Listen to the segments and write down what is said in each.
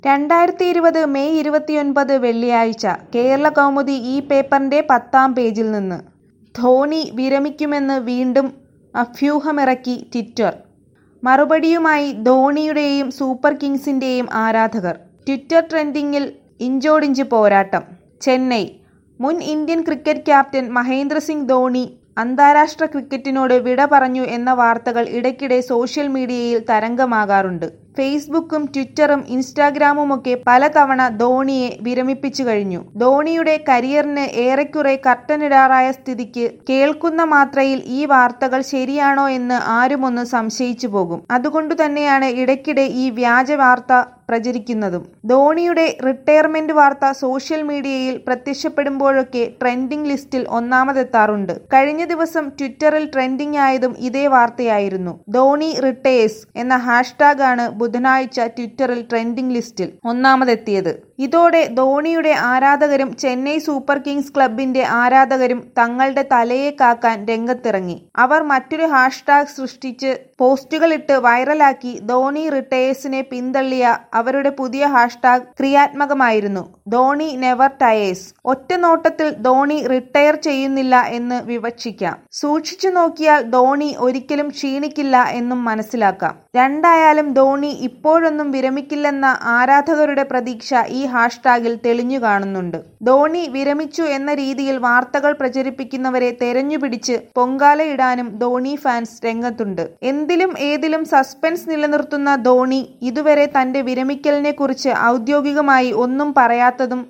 2020 May 29 വെള്ളിയാഴ്ച കേരളകൗമുദി ഈ പേപ്പറിന്റെ 10-ാം പേജിൽ നിന്ന് ധോണി വിരമിക്കുമെന്ന് വീണ്ടും അഭ്യൂഹമിറക്കി ട്വിറ്റർ. മറുപടിയുമായി ധോണിയുടെയും സൂപ്പർ കിങ്സിന്റെയും ആരാധകർ. ട്വിറ്റർ ട്രെൻഡിങ്ങിൽ ഇഞ്ചോടിഞ്ച് പോരാട്ടം. ചെന്നൈ: മുൻ Indian cricket captain Mahendra Singh Dhoni അന്താരാഷ്ട്ര ക്രിക്കറ്റിനോട് വിട പറഞ്ഞു എന്ന വാർത്തകൾ ഇടയ്ക്കിടെ സോഷ്യൽ മീഡിയയിൽ തരംഗമാകാറുണ്ട്. ഫേസ്ബുക്കും ട്വിറ്ററും ഇൻസ്റ്റാഗ്രാമുമൊക്കെ പലതവണ ധോണിയെ വിരമിപ്പിച്ചു കഴിഞ്ഞു. ധോണിയുടെ കരിയറിന് ഏറെക്കുറെ കർട്ടനിടാറായ സ്ഥിതിക്ക് കേൾക്കുന്ന മാത്രയിൽ ഈ വാർത്തകൾ ശരിയാണോ എന്ന് ആരുമൊന്ന് സംശയിച്ചു പോകും. അതുകൊണ്ടുതന്നെയാണ് ഇടയ്ക്കിടെ ഈ വ്യാജ വാർത്ത പ്രചരിക്കുന്നതും. ധോണിയുടെ റിട്ടയർമെന്റ് വാർത്ത സോഷ്യൽ മീഡിയയിൽ പ്രത്യക്ഷപ്പെടുമ്പോഴൊക്കെ ട്രെൻഡിംഗ് ലിസ്റ്റിൽ ഒന്നാമതെത്താറുണ്ട്. കഴിഞ്ഞ ദിവസം ട്വിറ്ററിൽ ട്രെൻഡിംഗ് ആയതും ഇതേ വാർത്തയായിരുന്നു. ധോണി റിട്ടയേഴ്സ് എന്ന ഹാഷ്ടാഗാണ് ബുധനാഴ്ച ട്വിറ്ററിൽ ട്രെൻഡിംഗ് ലിസ്റ്റിൽ ഒന്നാമതെത്തിയത്. ഇതോടെ ധോണിയുടെ ആരാധകരും ചെന്നൈ സൂപ്പർ കിങ്സ് ക്ലബിന്റെ ആരാധകരും തങ്ങളുടെ തലയെ കാക്കാൻ രംഗത്തിറങ്ങി. അവർ മറ്റൊരു ഹാഷ്ടാഗ് സൃഷ്ടിച്ച് പോസ്റ്റുകളിട്ട് വൈറലാക്കി. ധോണി റിട്ടയേഴ്സിനെ പിന്തള്ളിയ അവരുടെ പുതിയ ഹാഷ്ടാഗ് ക്രിയാത്മകമായിരുന്നു. Dhoni never tires. ഒറ്റ നോട്ടത്തിൽ ധോണി റിട്ടയർ ചെയ്യുന്നില്ല എന്ന് വിവക്ഷിക്കാം. സൂക്ഷിച്ചു നോക്കിയാൽ ധോണി ഒരിക്കലും ക്ഷീണിക്കില്ല എന്നും മനസ്സിലാക്കാം. രണ്ടായാലും ധോണി ഇപ്പോഴൊന്നും വിരമിക്കില്ലെന്ന ആരാധകരുടെ പ്രതീക്ഷ ഈ ഹാഷ്ടാഗിൽ തെളിഞ്ഞു കാണുന്നുണ്ട്. ധോണി വിരമിച്ചു എന്ന രീതിയിൽ വാർത്തകൾ പ്രചരിപ്പിക്കുന്നവരെ തെരഞ്ഞുപിടിച്ച് പൊങ്കാലയിടാനും ധോണി ഫാൻസ് രംഗത്തുണ്ട്. എന്തിലും ഏതിലും സസ്പെൻസ് നിലനിർത്തുന്ന ധോണി ഇതുവരെ തന്റെ വിരമിക്കലിനെ കുറിച്ച് ഔദ്യോഗികമായി ഒന്നും പറയാത്തതും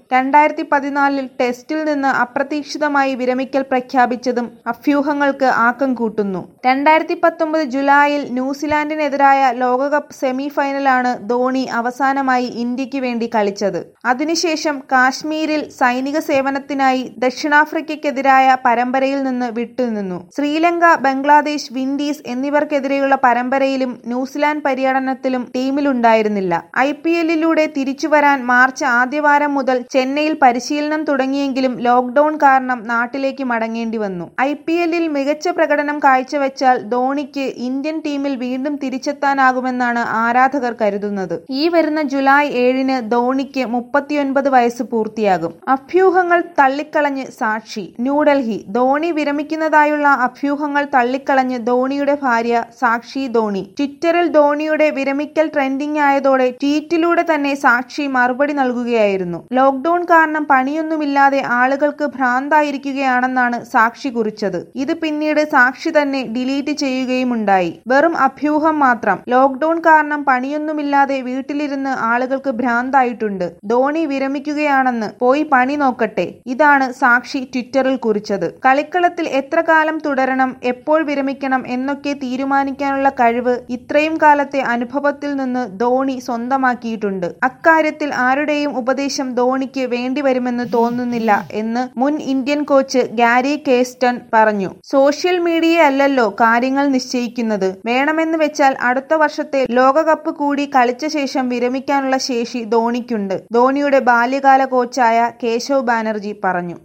2014 ടെസ്റ്റിൽ നിന്ന് അപ്രതീക്ഷിതമായി വിരമിക്കൽ പ്രഖ്യാപിച്ചതും അഭ്യൂഹങ്ങൾക്ക് ആക്കം കൂട്ടുന്നു. 2019 ജൂലൈയിൽ ന്യൂസിലാൻഡിനെതിരായ ലോകകപ്പ് സെമി ഫൈനലാണ് ധോണി അവസാനമായി ഇന്ത്യക്ക് വേണ്ടി കളിച്ചത്. അതിനുശേഷം കാശ്മീരിൽ സൈനിക സേവനത്തിനായി ദക്ഷിണാഫ്രിക്കയ്ക്കെതിരായ പരമ്പരയിൽ നിന്ന് വിട്ടുനിന്നു. ശ്രീലങ്ക, ബംഗ്ലാദേശ്, വിൻഡീസ് എന്നിവർക്കെതിരെയുള്ള പരമ്പരയിലും ന്യൂസിലാൻഡ് പര്യടനത്തിലും ടീമിലുണ്ടായിരുന്നില്ല. IPLലൂടെ തിരിച്ചുവരാൻ മാർച്ച് ആദ്യവാരം മുതൽ ചെന്നൈയിൽ പരിശീലനം തുടങ്ങിയെങ്കിലും ലോക്ഡൌൺ കാരണം നാട്ടിലേക്ക് മടങ്ങേണ്ടി വന്നു. IPLൽ മികച്ച പ്രകടനം കാഴ്ചവെച്ചാൽ ധോണിക്ക് ഇന്ത്യൻ ടീമിൽ വീണ്ടും തിരിച്ചെത്താനാകുമെന്നാണ് ആരാധകർ കരുതുന്നത്. ഈ വരുന്ന ജൂലൈ 7-ന് ധോണിക്ക് 39 വയസ്സ് പൂർത്തിയാകും. അഭ്യൂഹങ്ങൾ തള്ളിക്കളഞ്ഞ് സാക്ഷി. ന്യൂഡൽഹി: ധോണി വിരമിക്കുന്നതായുള്ള അഭ്യൂഹങ്ങൾ തള്ളിക്കളഞ്ഞ് ധോണിയുടെ ഭാര്യ സാക്ഷി ധോണി. ട്വിറ്ററിൽ ധോണിയുടെ വിരമിക്കൽ ട്രെൻഡിംഗ് ആയതോടെ ട്വീറ്റിലൂടെ തന്നെ സാക്ഷി മറുപടി നൽകുകയായിരുന്നു. ലോക്ഡൌൺ കാരണം പണിയൊന്നുമില്ലാതെ ആളുകൾക്ക് ഭ്രാന്തായിരിക്കുകയാണെന്നാണ് സാക്ഷി കുറിച്ചത്. ഇത് പിന്നീട് സാക്ഷി തന്നെ ഡിലീറ്റ് ചെയ്യുകയുമുണ്ടായി. വെറും അഭ്യൂഹം മാത്രം. ലോക്ഡൌൺ കാരണം പണിയൊന്നുമില്ലാതെ വീട്ടിലിരുന്ന് ആളുകൾക്ക് ഭ്രാന്തായിട്ടുണ്ട്. ധോണി വിരമിക്കുകയാണെന്ന്. പോയി പണി നോക്കട്ടെ. ഇതാണ് സാക്ഷി ട്വിറ്ററിൽ കുറിച്ചത്. കളിക്കളത്തിൽ എത്ര കാലം തുടരണം, എപ്പോൾ വിരമിക്കണം എന്നൊക്കെ തീരുമാനിക്കാനുള്ള കഴിവ് ഇത്രയും കാലത്തെ അനുഭവത്തിൽ നിന്ന് ധോണി സ്വന്തമാക്കിയിട്ടുണ്ട്. അക്കാര്യത്തിൽ ആരുടെയും ഉപദേശം ധോണിക്ക് വേണ്ടിവരുമെന്ന് തോന്നുന്നില്ല എന്ന് മുൻ ഇന്ത്യൻ കോച്ച് ഗാരി കേസ്റ്റൺ പറഞ്ഞു. സോഷ്യൽ മീഡിയയല്ലല്ലോ കാര്യങ്ങൾ നിശ്ചയിക്കുന്നത്. വേണമെന്ന് വെച്ചാൽ അടുത്ത വർഷത്തെ ലോകകപ്പ് കൂടി കളിച്ച ശേഷം വിരമിക്കാനുള്ള ശേഷി ധോണിക്കുണ്ട്. ധോണിയുടെ ബാല്യകാല കോച്ചായ കേശവ് ബാനർജി പറഞ്ഞു.